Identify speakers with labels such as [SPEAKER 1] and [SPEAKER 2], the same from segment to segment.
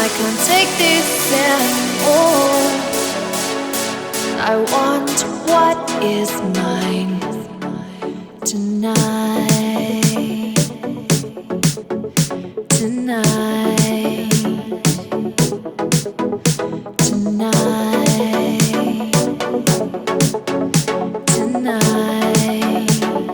[SPEAKER 1] I can't take this anymore. I want what is mine tonight. Tonight. Tonight. Tonight.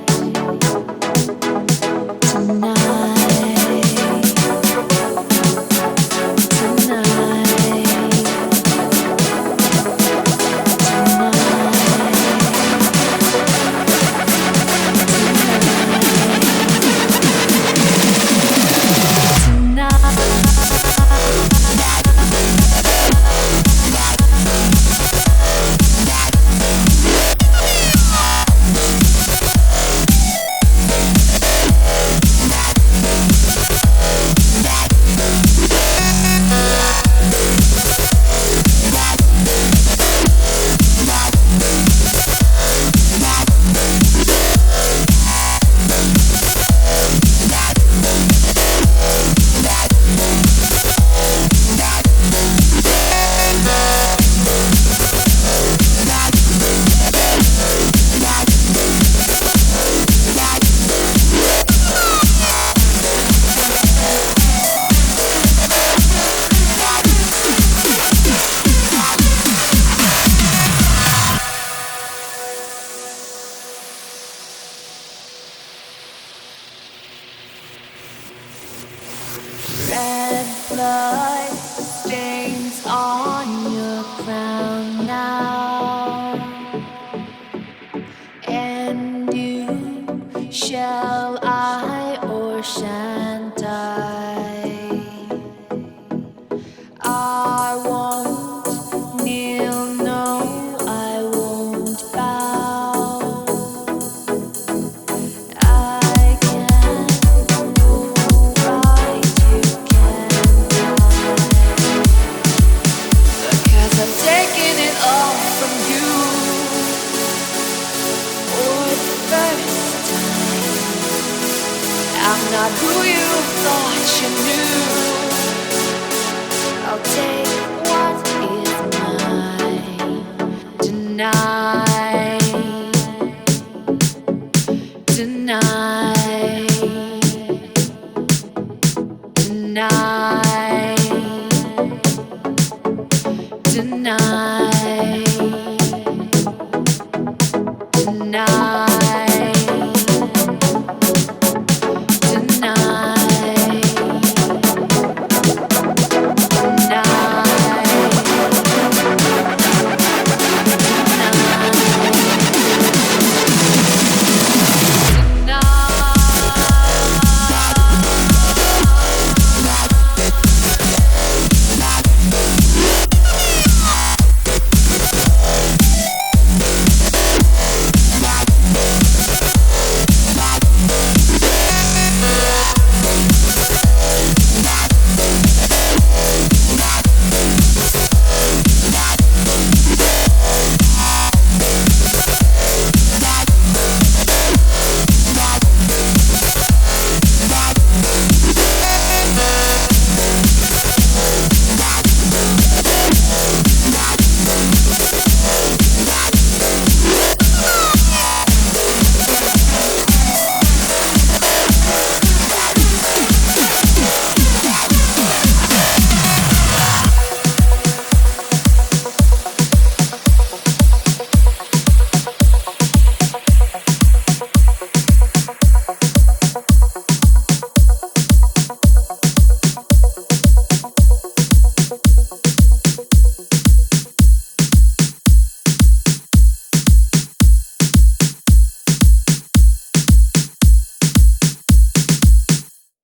[SPEAKER 1] Red blood stains on your crown now, and you shall I or shan't I won't kneel, no, I won't bow. I can't go right, you can't die, because I've taken it all from you for the first time. I'm not who you thought you knew. I'll take what is mine tonight. Tonight. Tonight.